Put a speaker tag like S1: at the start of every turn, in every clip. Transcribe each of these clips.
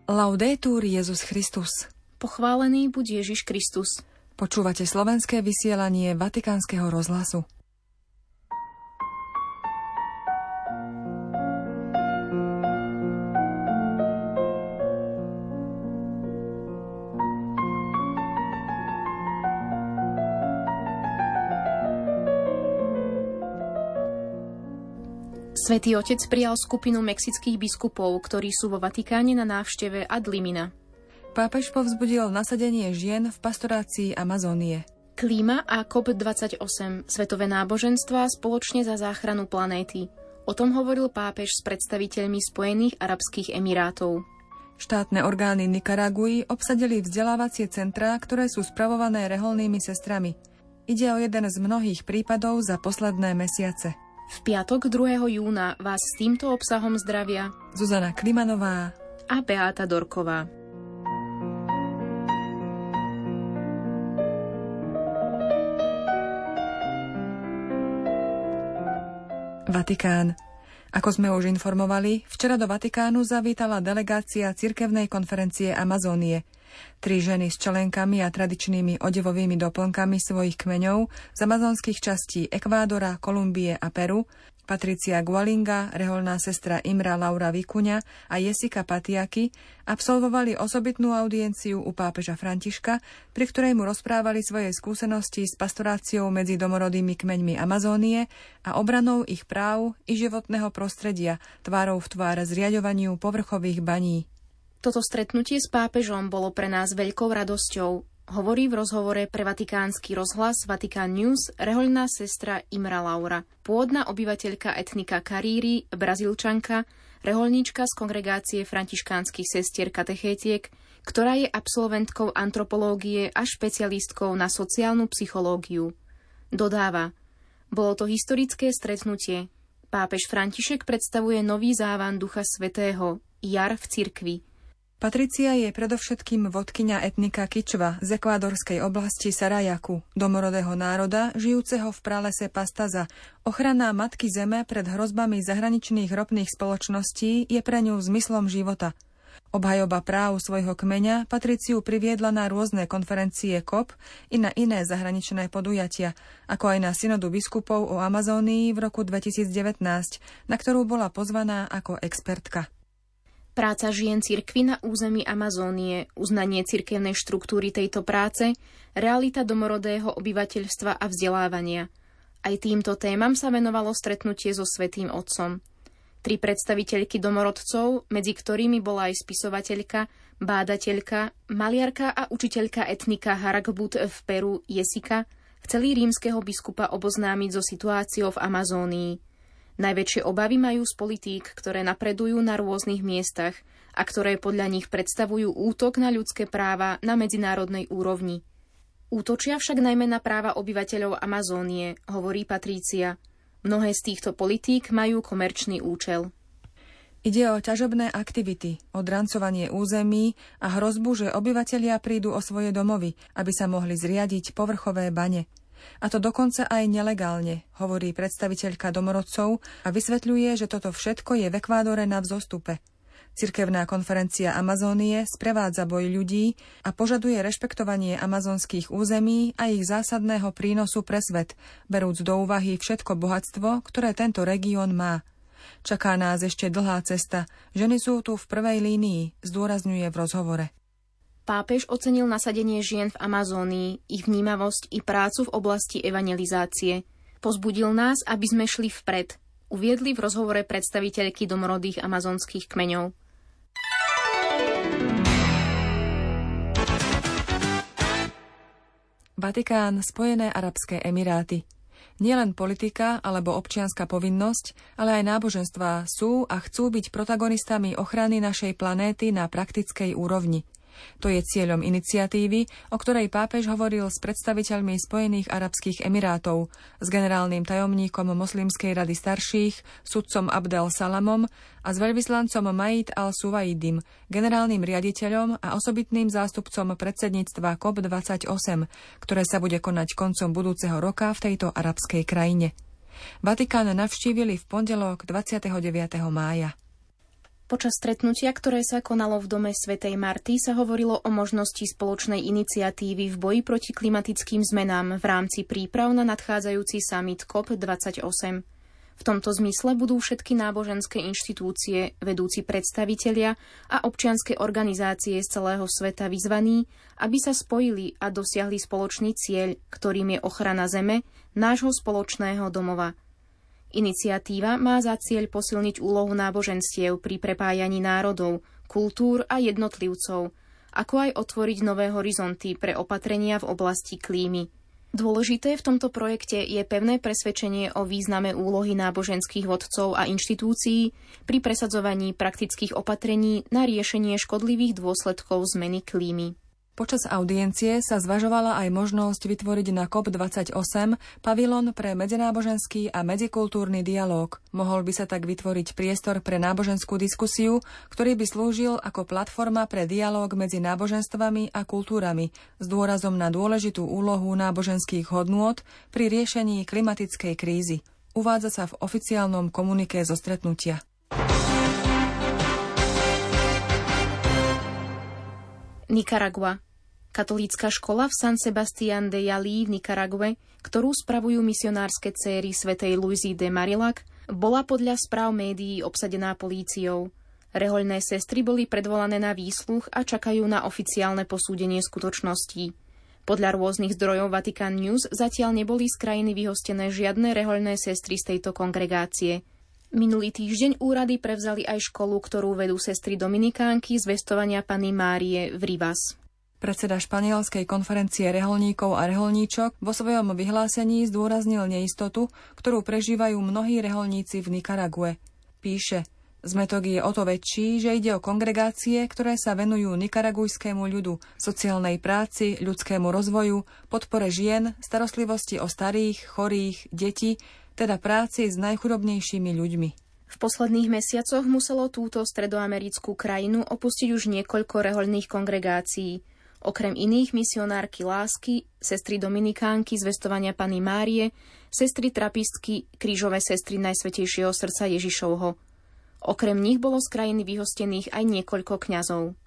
S1: Laudetur Jesus Christus.
S2: Pochválený buď Ježiš Kristus.
S1: Počúvate slovenské vysielanie Vatikánskeho rozhlasu.
S2: Svätý Otec prijal skupinu mexických biskupov, ktorí sú vo Vatikáne na návšteve ad limina.
S1: Pápež povzbudil nasadenie žien v pastorácii Amazónie.
S2: Klíma a COP28, svetové náboženstvá spoločne za záchranu planéty. O tom hovoril pápež s predstaviteľmi Spojených arabských emirátov.
S1: Štátne orgány Nikaraguji obsadili vzdelávacie centrá, ktoré sú spravované reholnými sestrami. Ide o jeden z mnohých prípadov za posledné mesiace.
S2: V piatok 2. júna vás s týmto obsahom zdravia
S1: Zuzana Klimanová
S2: a Beáta Dorková.
S1: Vatikán. Ako sme už informovali, včera do Vatikánu zavítala delegácia Cirkevnej konferencie Amazónie. 3 ženy s čelenkami a tradičnými odevovými doplnkami svojich kmeňov z amazonských častí Ekvádora, Kolumbie a Peru, Patricia Gualinga, reholná sestra Imra Laura Vikuňa a Jessica Patiaki, absolvovali osobitnú audienciu u pápeža Františka, pri ktorej mu rozprávali svoje skúsenosti s pastoráciou medzi domorodými kmeňmi Amazónie a obranou ich práv i životného prostredia, tvárou v tvár zriaďovaniu povrchových baní.
S2: Toto stretnutie s pápežom bolo pre nás veľkou radosťou, hovorí v rozhovore pre Vatikánsky rozhlas Vatican News rehoľná sestra Imra Laura, pôvodná obyvateľka etnika Karíri, Brazílčanka, rehoľníčka z kongregácie františkánskych sestier katechétiek, ktorá je absolventkou antropológie a špecialistkou na sociálnu psychológiu. Dodáva: bolo to historické stretnutie. Pápež František predstavuje nový závan Ducha Svätého, jar v cirkvi.
S1: Patricia je predovšetkým vodkyňa etnika Kičva z ekvádorskej oblasti Sarayaku, domorodého národa, žijúceho v pralese Pastaza. Ochrana Matky Zeme pred hrozbami zahraničných ropných spoločností je pre ňu zmyslom života. Obhajoba práv svojho kmeňa Patriciu priviedla na rôzne konferencie COP i na iné zahraničné podujatia, ako aj na synodu biskupov o Amazónii v roku 2019, na ktorú bola pozvaná ako expertka.
S2: Práca žien cirkvi na území Amazónie, uznanie cirkevnej štruktúry tejto práce, realita domorodého obyvateľstva a vzdelávania. Aj týmto témam sa venovalo stretnutie so Svätým Otcom. 3 predstaviteľky domorodcov, medzi ktorými bola aj spisovateľka, bádateľka, maliarka a učiteľka etnika Haragbut v Peru Jessica, chceli rímskeho biskupa oboznámiť so situáciou v Amazónii. Najväčšie obavy majú z politík, ktoré napredujú na rôznych miestach a ktoré podľa nich predstavujú útok na ľudské práva na medzinárodnej úrovni. Útočia však najmä na práva obyvateľov Amazónie, hovorí Patrícia. Mnohé z týchto politík majú komerčný účel.
S1: Ide o ťažobné aktivity, o drancovanie území a hrozbu, že obyvatelia prídu o svoje domovy, aby sa mohli zriadiť povrchové bane. A to dokonca aj nelegálne, hovorí predstaviteľka domorodcov a vysvetľuje, že toto všetko je v Ekvádore na vzostupe. Cirkevná konferencia Amazónie sprevádza boj ľudí a požaduje rešpektovanie amazonských území a ich zásadného prínosu pre svet, berúc do úvahy všetko bohatstvo, ktoré tento región má. Čaká nás ešte dlhá cesta. Ženy sú tu v prvej línii, zdôrazňuje v rozhovore.
S2: Pápež ocenil nasadenie žien v Amazónii, ich vnímavosť i prácu v oblasti evangelizácie. Pozbudil nás, aby sme šli vpred, uviedli v rozhovore predstaviteľky domorodých amazonských kmeňov.
S1: Vatikán, Spojené arabské emiráty. Nielen politika alebo občianska povinnosť, ale aj náboženstvá sú a chcú byť protagonistami ochrany našej planéty na praktickej úrovni. To je cieľom iniciatívy, o ktorej pápež hovoril s predstaviteľmi Spojených arabských emirátov, s generálnym tajomníkom Moslimskej rady starších, sudcom Abdel Salamom a s veľvyslancom Maid al-Suwaidim, generálnym riaditeľom a osobitným zástupcom predsedníctva COP28, ktoré sa bude konať koncom budúceho roka v tejto arabskej krajine. Vatikán navštívili v pondelok 29. mája.
S2: Počas stretnutia, ktoré sa konalo v dome svätej Marty, sa hovorilo o možnosti spoločnej iniciatívy v boji proti klimatickým zmenám v rámci príprav na nadchádzajúci summit COP28. V tomto zmysle budú všetky náboženské inštitúcie, vedúci predstavitelia a občianske organizácie z celého sveta vyzvaní, aby sa spojili a dosiahli spoločný cieľ, ktorým je ochrana Zeme, nášho spoločného domova. Iniciatíva má za cieľ posilniť úlohu náboženstiev pri prepájaní národov, kultúr a jednotlivcov, ako aj otvoriť nové horizonty pre opatrenia v oblasti klímy. Dôležité v tomto projekte je pevné presvedčenie o význame úlohy náboženských vodcov a inštitúcií pri presadzovaní praktických opatrení na riešenie škodlivých dôsledkov zmeny klímy.
S1: Počas audiencie sa zvažovala aj možnosť vytvoriť na COP28 pavilón pre medzináboženský a medzikultúrny dialóg. Mohol by sa tak vytvoriť priestor pre náboženskú diskusiu, ktorý by slúžil ako platforma pre dialóg medzi náboženstvami a kultúrami s dôrazom na dôležitú úlohu náboženských hodnôt pri riešení klimatickej krízy. Uvádza sa v oficiálnom komuniké zo stretnutia.
S2: Nikaragua. Katolícka škola v San Sebastián de Yali v Nikarague, ktorú spravujú misionárske céry svätej Luizy de Marillac, bola podľa správ médií obsadená políciou. Rehoľné sestry boli predvolané na výsluch a čakajú na oficiálne posúdenie skutočností. Podľa rôznych zdrojov Vatican News zatiaľ neboli z krajiny vyhostené žiadne rehoľné sestry z tejto kongregácie. Minulý týždeň úrady prevzali aj školu, ktorú vedú sestry dominikánky Zvestovania Panny Márie v Rivas.
S1: Predseda španielskej konferencie reholníkov a reholníčok vo svojom vyhlásení zdôraznil neistotu, ktorú prežívajú mnohí reholníci v Nikarague. Píše, zmätok je o to väčší, že ide o kongregácie, ktoré sa venujú nikaragujskému ľudu, sociálnej práci, ľudskému rozvoju, podpore žien, starostlivosti o starých, chorých, detí, teda práci s najchudobnejšími ľuďmi.
S2: V posledných mesiacoch muselo túto stredoamerickú krajinu opustiť už niekoľko rehoľných kongregácií. Okrem iných misionárky lásky, sestry dominikánky Zvestovania Panny Márie, sestry trapistky, krížové sestry Najsvätejšieho srdca Ježišovho. Okrem nich bolo z krajiny vyhostených aj niekoľko kňazov.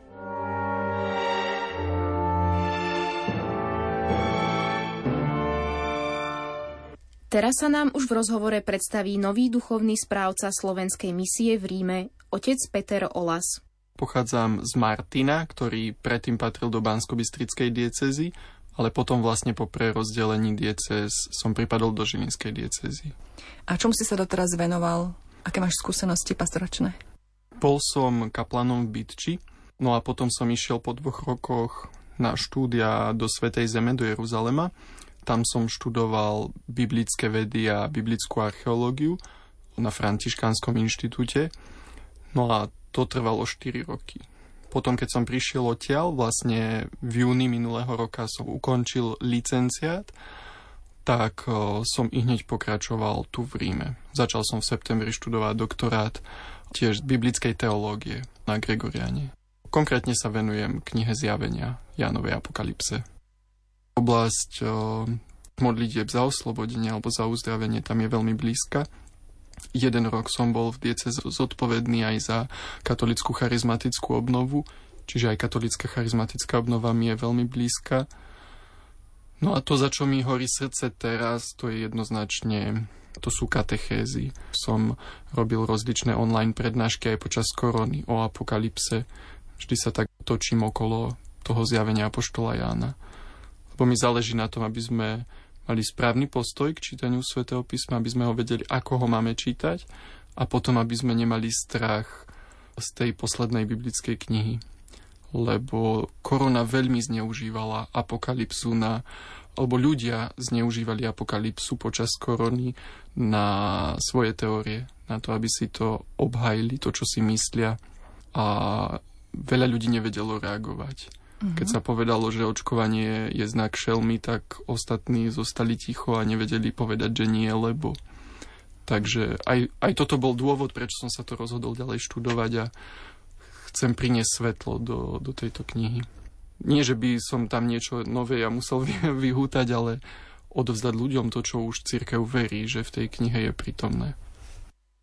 S2: Teraz sa nám už v rozhovore predstaví nový duchovný správca slovenskej misie v Ríme, otec Peter Olas.
S3: Pochádzam z Martina, ktorý predtým patril do Banskobystrickej diecézy, ale potom vlastne po prerozdelení diecéz som pripadol do Žilinskej diecézy.
S1: A čomu si sa doteraz venoval? Aké máš skúsenosti pastoračné?
S3: Bol som kaplanom v Bytči, no a potom som išiel po 2 rokoch na štúdia do Svätej Zeme, do Jeruzalema. Tam som študoval biblické vedy a biblickú archeológiu na Františkánskom inštitúte. No a to trvalo 4 roky. Potom, keď som prišiel odtiaľ, vlastne v júni minulého roka som ukončil licenciát, tak som hneď pokračoval tu v Ríme. Začal som v septembri študovať doktorát tiež biblickej teológie na Gregoriane. Konkrétne sa venujem knihe Zjavenia, Jánovej apokalypse. Oblasť modlitieb za oslobodenie alebo za uzdravenie tam je veľmi blízka. 1 rok som bol v diecéze zodpovedný aj za katolickú charizmatickú obnovu, čiže aj katolická charizmatická obnova mi je veľmi blízka. No a to, za čo mi horí srdce teraz, to je jednoznačne, to sú katechézy. Som robil rozličné online prednášky aj počas korony o apokalypse. Vždy sa tak točím okolo toho zjavenia apoštola Jána. Lebo mi záleží na tom, aby sme mali správny postoj k čítaniu Svätého písma, aby sme ho vedeli, ako ho máme čítať, a potom, aby sme nemali strach z tej poslednej biblickej knihy. Lebo korona veľmi zneužívala apokalypsu alebo ľudia zneužívali apokalypsu počas korony na svoje teórie, na to, aby si to obhájili, to, čo si myslia, a veľa ľudí nevedelo reagovať. Keď sa povedalo, že očkovanie je znak šelmy, tak ostatní zostali ticho a nevedeli povedať, že nie, lebo. Takže aj toto bol dôvod, prečo som sa to rozhodol ďalej študovať a chcem priniesť svetlo do tejto knihy. Nie, že by som tam niečo nové ja musel vyhútať, ale odovzdať ľuďom to, čo už cirkev verí, že v tej knihe je prítomné.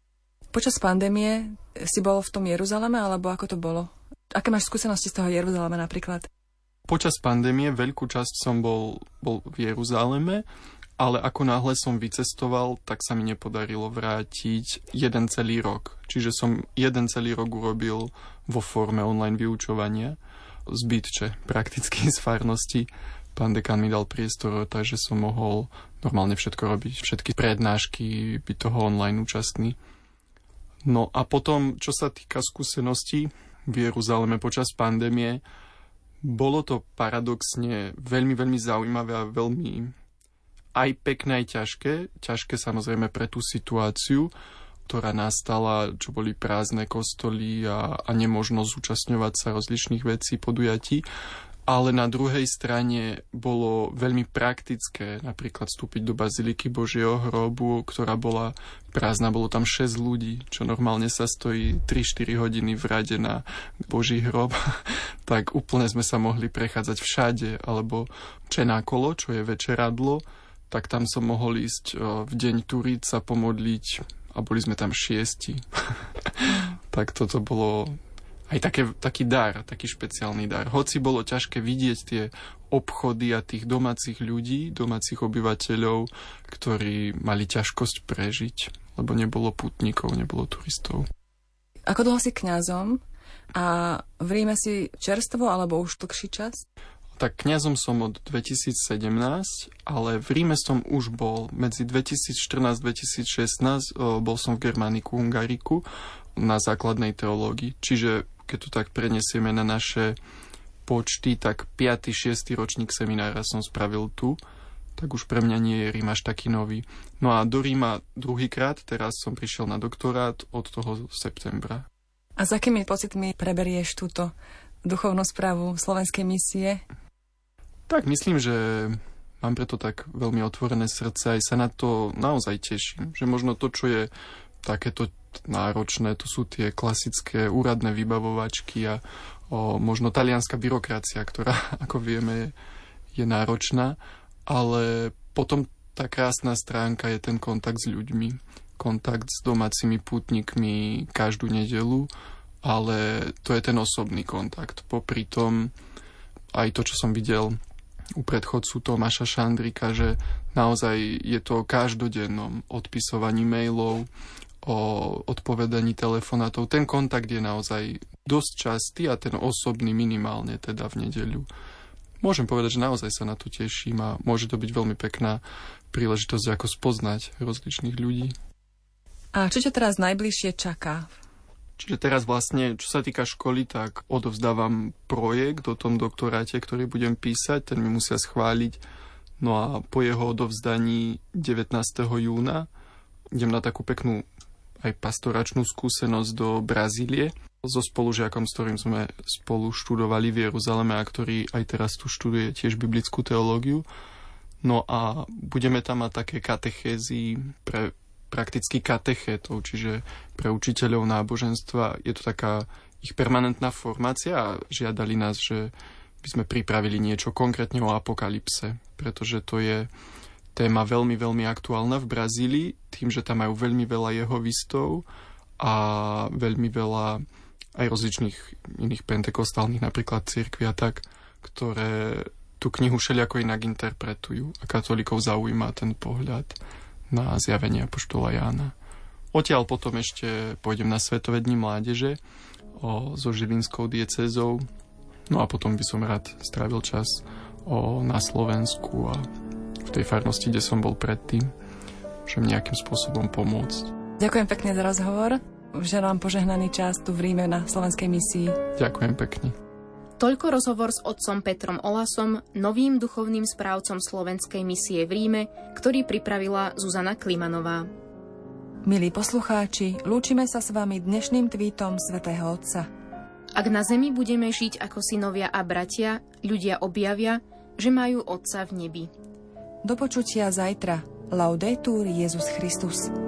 S1: Počas pandémie si bol v tom Jeruzaleme, alebo ako to bolo? Aké máš skúsenosti z toho Jeruzalema napríklad?
S3: Počas pandémie veľkú časť som bol v Jeruzaleme, ale ako náhle som vycestoval, tak sa mi nepodarilo vrátiť jeden celý rok. Čiže som jeden celý rok urobil vo forme online vyučovania z Bytče, prakticky z farnosti. Pán dekán mi dal priestor, takže som mohol normálne všetko robiť, všetky prednášky, byť toho online účastný. No a potom, čo sa týka skúseností v Jeruzaleme počas pandémie, bolo to paradoxne veľmi, veľmi zaujímavé a veľmi aj pekné, aj ťažké. Ťažké samozrejme pre tú situáciu, ktorá nastala, čo boli prázdne kostoly a nemožnosť zúčastňovať sa rozličných vecí, podujatí. Ale na druhej strane bolo veľmi praktické napríklad vstúpiť do Baziliky Božieho hrobu, ktorá bola prázdna. Bolo tam 6 ľudí, čo normálne sa stojí 3-4 hodiny v rade na Boží hrob. Tak úplne sme sa mohli prechádzať všade. Alebo Čenákolo, čo je večeradlo, tak tam som mohol ísť v deň Turíc sa pomodliť a boli sme tam 6. Tak toto bolo aj taký dar, taký špeciálny dar. Hoci bolo ťažké vidieť tie obchody a tých domácich ľudí, domácich obyvateľov, ktorí mali ťažkosť prežiť, lebo nebolo putníkov, nebolo turistov.
S1: Ako dlho si kňazom a v Ríme si čerstvo alebo už dlhší čas?
S3: Tak kňazom som od 2017, ale v Ríme som už bol. Medzi 2014-2016 bol som v Germániku, Hungariku na základnej teológii. Čiže keď to tak prenesieme na naše počty, tak 5. 6. ročník seminára som spravil tu. Tak už pre mňa nie je Rím až taký nový. No a do Ríma druhýkrát, teraz som prišiel na doktorát od toho septembra.
S1: A s akými pocitmi preberieš túto duchovnú správu slovenskej misie?
S3: Tak myslím, že mám preto tak veľmi otvorené srdce, aj sa na to naozaj teším. Že možno to, čo je takéto náročné, to sú tie klasické úradné vybavovačky a možno talianská byrokracia, ktorá, ako vieme, je náročná. Ale potom tá krásna stránka je ten kontakt s ľuďmi. Kontakt s domácimi pútnikmi každú nedeľu, ale to je ten osobný kontakt. Popri tom aj to, čo som videl u predchodcu Tomáša Šandrika, že naozaj je to o každodennom odpisovaní mailov, o odpovedaní telefonátov. Ten kontakt je naozaj dosť častý a ten osobný minimálne teda v nedeľu. Môžem povedať, že naozaj sa na to teším a môže to byť veľmi pekná príležitosť, ako spoznať rozličných ľudí.
S1: A čo ťa teraz najbližšie čaká?
S3: Čiže teraz vlastne, čo sa týka školy, tak odovzdávam projekt o tom doktoráte, ktorý budem písať, ten mi musia schváliť. No a po jeho odovzdaní 19. júna idem na takú peknú aj pastoračnú skúsenosť do Brazílie so spolužiakom, s ktorým sme spolu študovali v Jeruzaleme a ktorý aj teraz tu študuje tiež biblickú teológiu. No a budeme tam mať také katechézy pre prakticky katechétov, čiže pre učiteľov náboženstva. Je to taká ich permanentná formácia a žiadali nás, že by sme pripravili niečo konkrétne o apokalypse, pretože to je téma veľmi, veľmi aktuálna v Brazílii, tým, že tam majú veľmi veľa jehovistov a veľmi veľa aj rozličných iných pentekostálnych, napríklad cirkvi a tak, ktoré tú knihu všelijako inak interpretujú a katolíkov zaujíma ten pohľad na zjavenie apoštola Jána. Odtiaľ potom ešte pôjdem na Svetové dni mládeže so Žilinskou diecézou. No a potom by som rád strávil čas na Slovensku a v tej farnosti, kde som bol predtým, môžem nejakým spôsobom pomôcť.
S1: Ďakujem pekne za rozhovor. Želám požehnaný čas tu v Ríme na slovenskej misii.
S3: Ďakujem pekne.
S2: Toľko rozhovor s otcom Petrom Olasom, novým duchovným správcom slovenskej misie v Ríme, ktorý pripravila Zuzana Klimanová.
S1: Milí poslucháči, lúčime sa s vami dnešným tweetom svätého Otca.
S2: Ak na zemi budeme žiť ako synovia a bratia, ľudia objavia, že majú Otca v nebi.
S1: Do počutia zajtra. Laudetur Jesus Christus.